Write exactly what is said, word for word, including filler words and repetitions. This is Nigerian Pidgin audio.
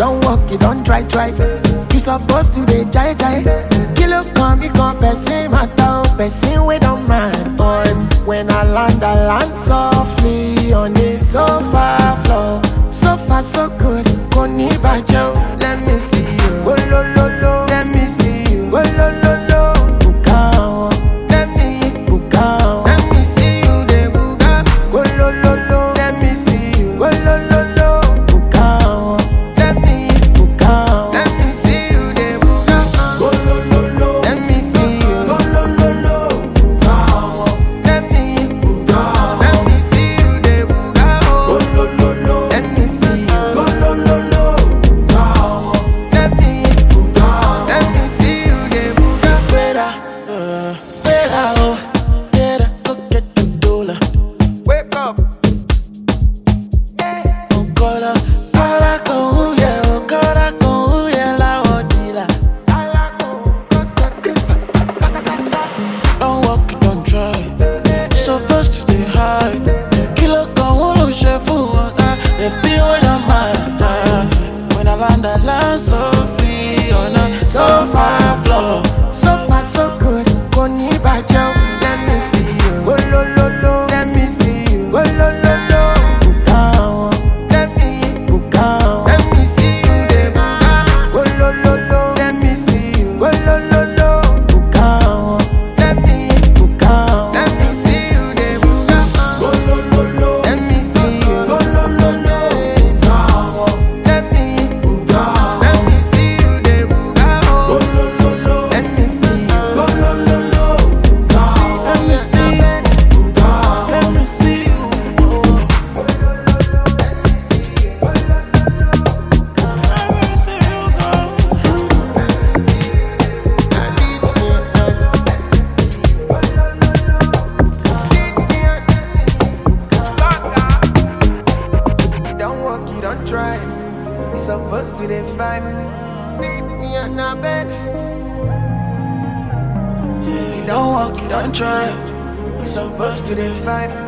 don't walk, you don't try, try. You supposed to be jai jai. Kilo come, me come, person matter, person we don't mind. Boy, when I land, I land softly on the sofa floor. So far, so good. Koni bajo, let me see you. Oh lo lo lo, let me see you. Oh lo lo lo, bukao. Let me bukao. Let me see you, de buka. Oh lo lo lo, let me see you. Oh lo lo lo, bukao. Let me bukao. Let me see you, de buka. Oh lo lo lo, let me see you. Oh lo lo lo, bukao. Let me bukao. Let me see you, de buka. Oh lo lo lo, let me see you. Oh lo lo lo, bukao. Let me bukao. Let me see you, de buka. Wera, uh, wera, oh, wera, go get the dollar. Wake up. Okola, kala ko uye, okora ko uye la odila. Don't walk, don't try. Supposed to stay high. Kilo ko ulu shefu wata. They feel when I'm mad. When I land, I land so free on a sofa floor. So far, so good. Koni bajo, let me see you. Oh lo lo lo, let me see you. Oh lo lo lo, bukao. Let me bukao. Let me see you, de buka. Oh lo lo lo, let me see you. Oh lo lo lo, bukao. Let me bukao. Let me see you, de buka. Oh lo lo lo, let me see you. Oh lo lo lo, bukao. Let me bukao. Let me see you, de buka. Oh lo lo lo, let me see you. Oh lo lo lo, bukao. Let me see you, bukao. Let me see you. You don't walk, you don't try. You supposed to the vibe. Leave me on my bed. You don't walk, you don't try. You supposed to the vibe.